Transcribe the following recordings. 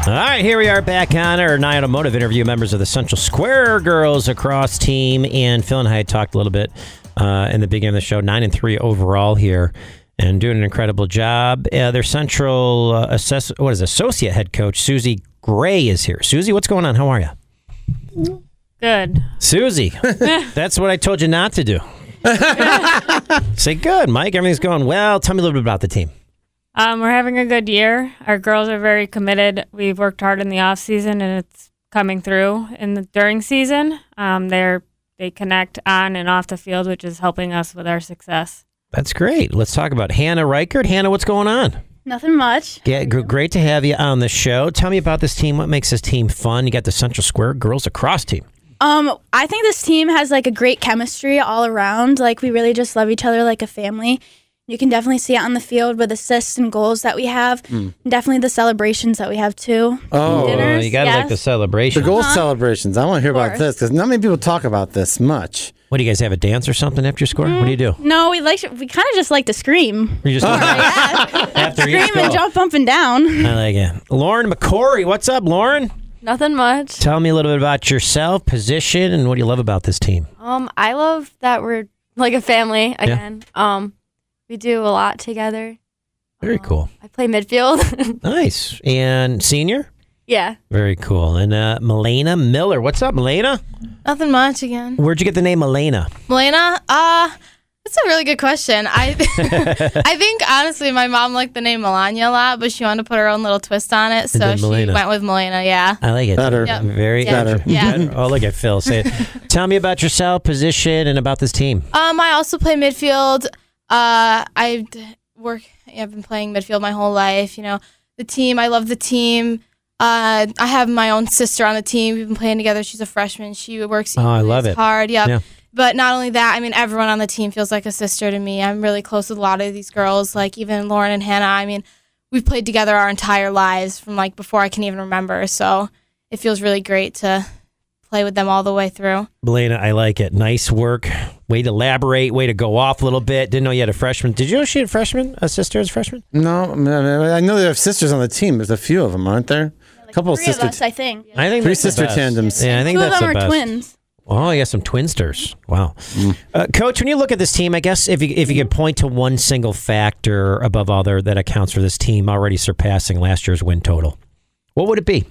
All right, here we are back on our Nye Automotive interview. Members of the Central Square Girls Across team, and Phil and I had talked a little bit in the beginning of the show. 9-3 overall here, and doing an incredible job. Their Central associate head coach Susie Gray is here. Susie, what's going on? How are you? Good. Susie, that's what I told you not to do. Say good, Mike. Everything's going well. Tell me a little bit about the team. We're having a good year. Our girls are very committed. We've worked hard in the off season, and it's coming through during season. They connect on and off the field, which is helping us with our success. That's great. Let's talk about Hannah Reichert. Hannah, what's going on? Nothing much. Yeah, great to have you on the show. Tell me about this team. What makes this team fun? You got the Central Square Girls Across team. I think this team has like a great chemistry all around. Like we really just love each other like a family. You can definitely see it on the field with assists and goals that we have. And definitely the celebrations that we have too. Oh, dinners, you got to like the celebration. The goal celebrations. I want to hear about this because not many people talk about this much. What do you guys have, a dance or something after you score? What do you do? No, we kind of just like to scream. You just after Scream and jump up and down. I like it. Lauren McCory, what's up, Lauren? Nothing much. Tell me a little bit about yourself, position, and what do you love about this team? I love that we're like a family again. We do a lot together. Very cool. I play midfield. Nice. And senior? Yeah. Very cool. And Milena Miller. What's up, Milena? Nothing much again. Where'd you get the name Milena? Milena? That's a really good question. I think, honestly, my mom liked the name Melania a lot, but she wanted to put her own little twist on it, so she went with Milena, yeah. I like it. Better. Yep. Very better. Yeah. Oh, look at Phil. Say it. Tell me about yourself, position, and about this team. I also play midfield. I've been playing midfield my whole life. You know, the team, I love the team. I have my own sister on the team. We've been playing together. She's a freshman. She works I love it. hard. Yep. Yeah. But not only that, I mean, everyone on the team feels like a sister to me. I'm really close with a lot of these girls, like even Lauren and Hannah. I mean, we've played together our entire lives from like before I can even remember. So it feels really great to play with them all the way through. Milena, I like it. Nice work. Way to elaborate. Way to go off a little bit. Didn't know you had a freshman. Did you know she had a freshman? A sister as a freshman? No, I know they have sisters on the team. There's a few of them, aren't there? A couple of Three of sisters. us, I think. I think Three that's the sister best. tandems. Yeah, I think Two of that's them the are best. twins. Oh, you got some twinsters. Wow. Coach, when you look at this team, I guess if you could point to one single factor above other that accounts for this team already surpassing last year's win total, what would it be?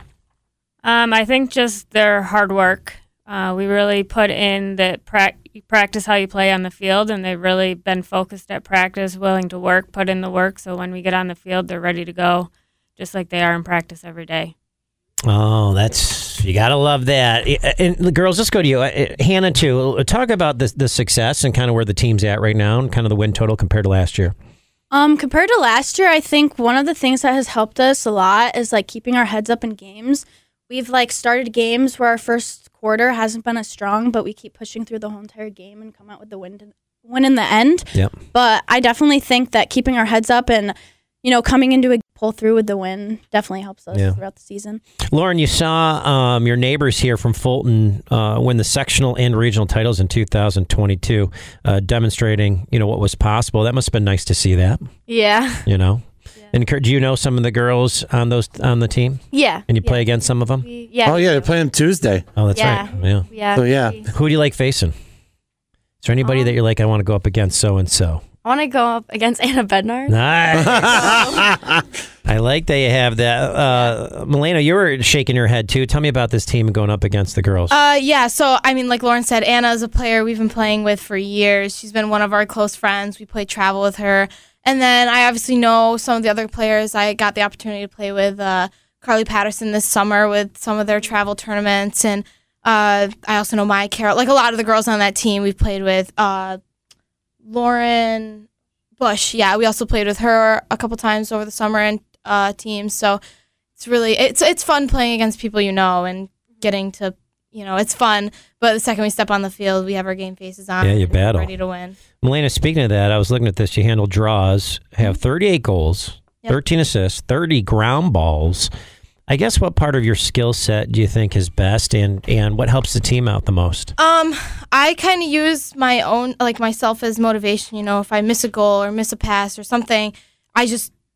I think just their hard work. We really put in the practice how you play on the field, and they've really been focused at practice, willing to work, put in the work. So when we get on the field, they're ready to go, just like they are in practice every day. Oh, you got to love that. And the girls, let's go to you. Hannah, too. Talk about the success and kind of where the team's at right now and kind of the win total compared to last year. Compared to last year, I think one of the things that has helped us a lot is like keeping our heads up in games. We've like started games where our first quarter hasn't been as strong, but we keep pushing through the whole entire game and come out with the win in the end. Yep. But I definitely think that keeping our heads up and, coming into a pull through with the win definitely helps us throughout the season. Lauren, you saw your neighbors here from Fulton win the sectional and regional titles in 2022, demonstrating, what was possible. That must have been nice to see that. Yeah. And do you know some of the girls on the team? Yeah. And you play against some of them? Yeah. Oh, yeah, they're playing Tuesday. Oh, that's right. Yeah. Yeah. So, yeah. Who do you like facing? Is there anybody that you're like, I want to go up against so-and-so? I want to go up against Anna Bednar. Nice. I like that you have that. Milena, you were shaking your head, too. Tell me about this team going up against the girls. Yeah, so, I mean, like Lauren said, Anna is a player we've been playing with for years. She's been one of our close friends. We played travel with her. And then I obviously know some of the other players. I got the opportunity to play with Carly Patterson this summer with some of their travel tournaments. And I also know Maya Carroll. Like a lot of the girls on that team we've played with. Lauren Bush, yeah, we also played with her a couple times over the summer and teams. So it's really it's fun playing against people and getting to it's fun. But the second we step on the field, we have our game faces on. Yeah, you and battle. ready to win. Milena, speaking of that, I was looking at this. You handle draws, have 38 goals, 13 assists, 30 ground balls. I guess what part of your skill set do you think is best, and what helps the team out the most? I kind of use my own, like myself as motivation. If I miss a goal or miss a pass or something, I just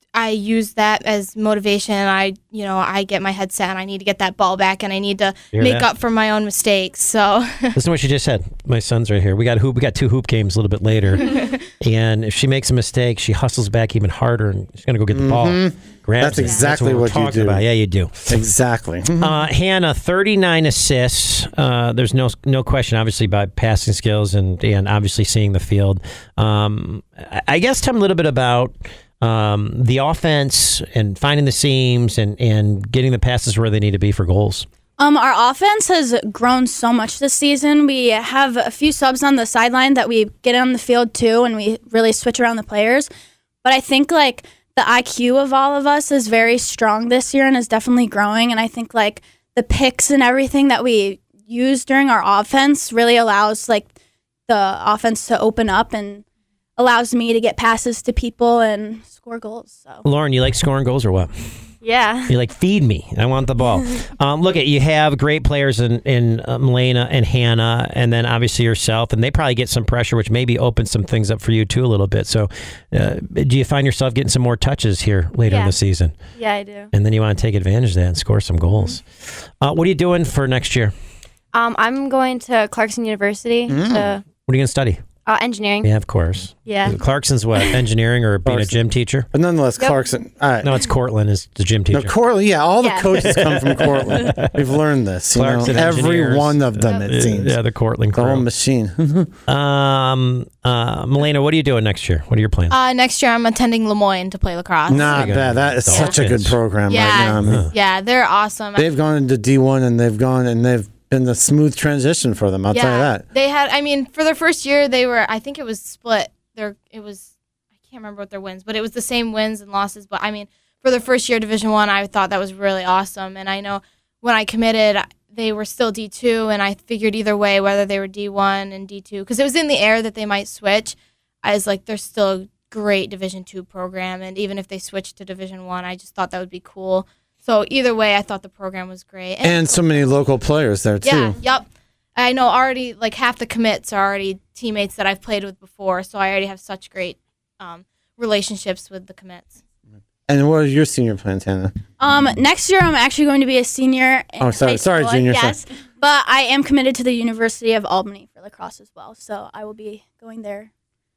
I use that as motivation. I get my head set and I need to get that ball back and I need to make up for my own mistakes. So listen to what she just said. My son's right here. We got 2 hoop games a little bit later. And if she makes a mistake, she hustles back even harder and she's going to go get the ball. That's exactly what you do. About. Yeah, you do. Exactly. Hannah, 39 assists. There's no question, obviously, about passing skills and obviously seeing the field. I guess tell me a little bit about the offense and finding the seams and getting the passes where they need to be for goals. Our offense has grown so much this season. We have a few subs on the sideline that we get on the field too, and we really switch around the players. But I think like the IQ of all of us is very strong this year and is definitely growing. And I think like the picks and everything that we use during our offense really allows like the offense to open up and allows me to get passes to people and score goals. So Lauren, you like scoring goals or what? Yeah. You're like, feed me. I want the ball. Look, you have great players in Milena and Hannah, and then obviously yourself, and they probably get some pressure, which maybe opens some things up for you too a little bit. So do you find yourself getting some more touches here later in the season? Yeah, I do. And then you want to take advantage of that and score some goals. What are you doing for next year? I'm going to Clarkson University to What are you going to study? engineering. Yeah, of course. Yeah. Clarkson's what? Engineering or being a gym teacher? But nonetheless, Clarkson. All right. No, it's Cortland is the gym teacher. No, Cortland. Yeah, all the coaches come from Cortland. We've learned this. Clarkson every engineers. one of them, it seems. Yeah, the Cortland The whole crew. machine. Milena, what are you doing next year? What are your plans? Next year I'm attending Lemoyne to play lacrosse. Not bad. That is such a good program right now. I mean, Yeah, they're awesome. they've gone into D1 and they've been a smooth transition for them. I'll tell you that. They had, I mean, for their first year, they were, I think it was split. I can't remember what their wins, but it was the same wins and losses. But I mean, for their first year Division I, I thought that was really awesome. And I know when I committed, they were still D2, and I figured either way, whether they were D1 and D2, because it was in the air that they might switch. I was like, they're still a great Division II program, and even if they switched to Division I just thought that would be cool. So either way, I thought the program was great. And so many local players there, too. Yeah, yep. I know already, like, half the commits are already teammates that I've played with before, so I already have such great relationships with the commits. And what are your senior plans, Hannah? next year I'm actually going to be a senior in high sorry, school, junior. yes. But I am committed to the University of Albany for lacrosse as well, so I will be going there.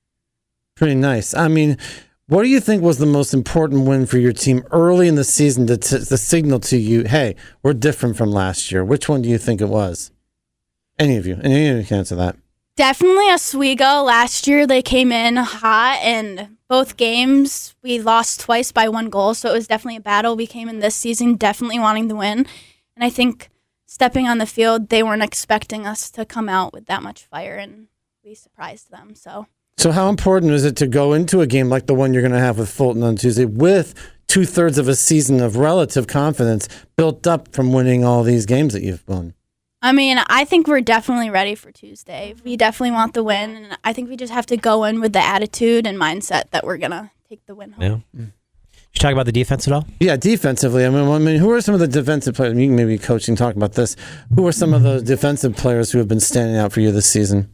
Pretty nice. I mean, what do you think was the most important win for your team early in the season to signal to you, hey, we're different from last year? Which one do you think it was? Any of you can answer that. Definitely Oswego. Last year they came in hot, and both games we lost twice by 1 goal, so it was definitely a battle. We came in this season definitely wanting to win, and I think stepping on the field, they weren't expecting us to come out with that much fire, and we surprised them. So how important is it to go into a game like the one you're going to have with Fulton on Tuesday with 2/3 of a season of relative confidence built up from winning all these games that you've won? I mean, I think we're definitely ready for Tuesday. We definitely want the win, and I think we just have to go in with the attitude and mindset that we're going to take the win home. Yeah. Did you talk about the defense at all? Yeah, defensively. I mean, who are some of the defensive players? You can maybe coach and talk about this. Who are some of the defensive players who have been standing out for you this season?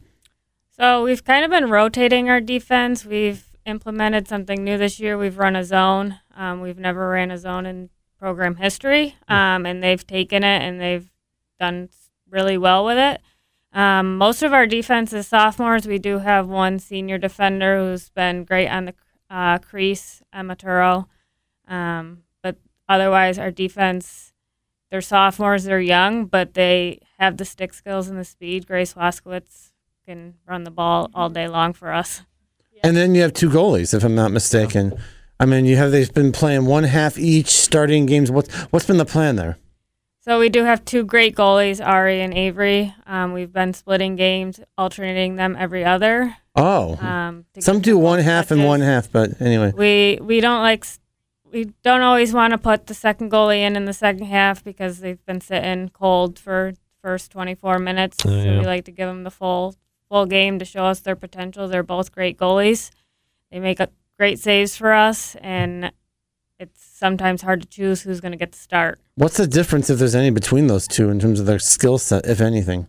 So we've kind of been rotating our defense. We've implemented something new this year. We've run a zone. We've never ran a zone in program history, and they've taken it and they've done really well with it. Most of our defense is sophomores. We do have one senior defender who's been great on the crease, Emma Turo. But otherwise, our defense, they're sophomores, they're young, but they have the stick skills and the speed. Grace Waskowitz can run the ball all day long for us. And then you have 2 goalies, if I'm not mistaken. I mean, they've been playing one half each, starting games. What's been the plan there? So we do have 2 great goalies, Ari and Avery. We've been splitting games, alternating them every other. Oh, some do one half and one half, but anyway. We don't always want to put the second goalie in the second half because they've been sitting cold for first 24 minutes. So we like to give them the full game to show us their potential. They're both great goalies. They make great saves for us, and it's sometimes hard to choose who's going to get the start. What's the difference, if there's any, between those two in terms of their skill set, if anything?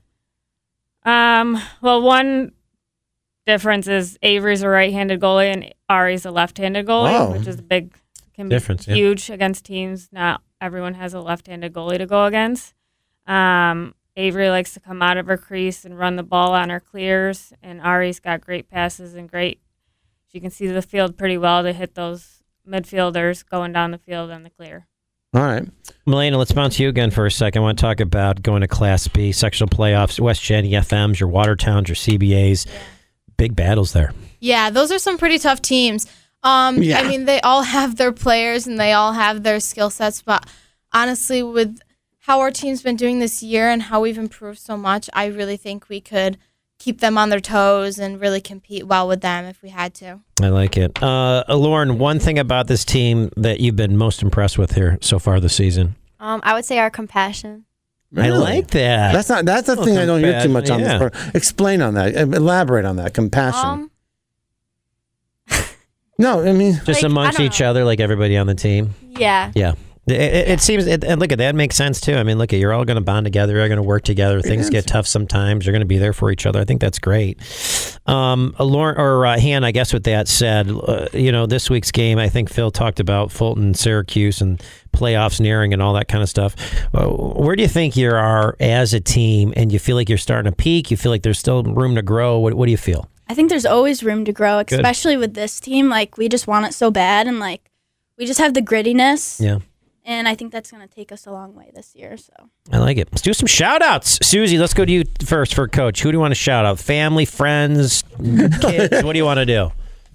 Well, one difference is Avery's a right-handed goalie and Ari's a left-handed goalie, which is a big can be Difference, yeah. huge against teams. Not everyone has a left-handed goalie to go against. Avery likes to come out of her crease and run the ball on her clears, and Ari's got great passes and she can see the field pretty well to hit those midfielders going down the field on the clear. All right. Melena, let's bounce you again for a second. I want to talk about going to Class B, sectional playoffs, West Jenny FMs, your Watertowns, your CBAs. Yeah. Big battles there. Yeah, those are some pretty tough teams. I mean, they all have their players and they all have their skill sets, but honestly, with how our team's been doing this year and how we've improved so much, I really think we could keep them on their toes and really compete well with them if we had to. I like it. Lauren, one thing about this team that you've been most impressed with here so far this season? I would say our compassion. Really? I like that. That's the thing I don't hear too much on this part. Explain on that. Elaborate on that. Compassion. No, I mean... Just like, amongst each other, like everybody on the team? Yeah. Yeah. It seems, and look at that makes sense too. I mean, look at you're all going to bond together. You're going to work together. Things get tough sometimes. You're going to be there for each other. I think that's great. Lauren or Han, I guess with that said, this week's game, I think Phil talked about Fulton, Syracuse, and playoffs nearing and all that kind of stuff. Where do you think you are as a team? And you feel like you're starting to peak? You feel like there's still room to grow? What do you feel? I think there's always room to grow, especially with this team. Like we just want it so bad, and like we just have the grittiness. Yeah. And I think that's going to take us a long way this year. So I like it. Let's do some shout-outs. Susie, let's go to you first for Coach. Who do you want to shout out? Family, friends, kids? What do you want to do?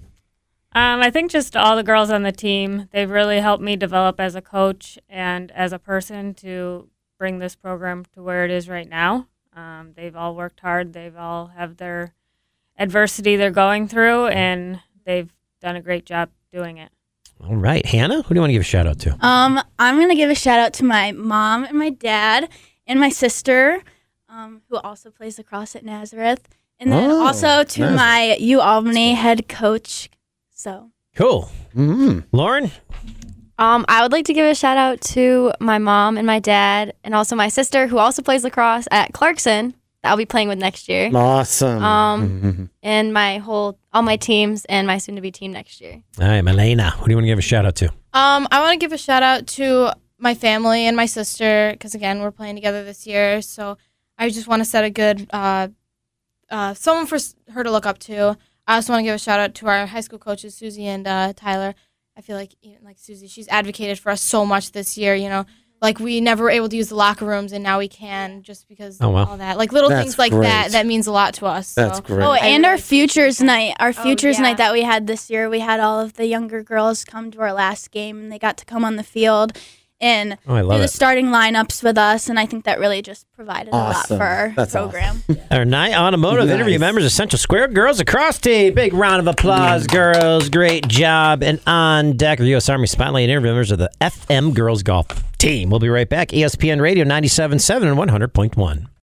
I think just all the girls on the team. They've really helped me develop as a coach and as a person to bring this program to where it is right now. They've all worked hard. They've all have their adversity they're going through, and they've done a great job doing it. All right. Hannah, who do you want to give a shout out to? I'm going to give a shout out to my mom and my dad and my sister, who also plays lacrosse at Nazareth. And then also to my UAlbany head coach. So cool. Mm-hmm. Lauren? I would like to give a shout out to my mom and my dad and also my sister who also plays lacrosse at Clarkson. I'll be playing with next year. Awesome. And all my teams and my soon-to-be team next year. All right, Melena, who do you want to give a shout out to? I want to give a shout out to my family and my sister because, again, we're playing together this year. So I just want to set a good someone for her to look up to. I also want to give a shout out to our high school coaches, Susie and Tyler. I feel like, Susie, she's advocated for us so much this year, Like, we never were able to use the locker rooms, and now we can just because of all that. Like, little things like that means a lot to us. That's great. Oh, and our Futures Night. Our Futures Night that we had this year, we had all of the younger girls come to our last game, and they got to come on the field and do the starting lineups with us, and I think that really just provided a lot for our program. Awesome. Our Night Automotive interview members of Central Square Girls Across Team. Big round of applause, girls. Great job. And on deck, our U.S. Army Spotlight interview members of the FM Girls Golf Team. We'll be right back. ESPN Radio 97.7 and 100.1.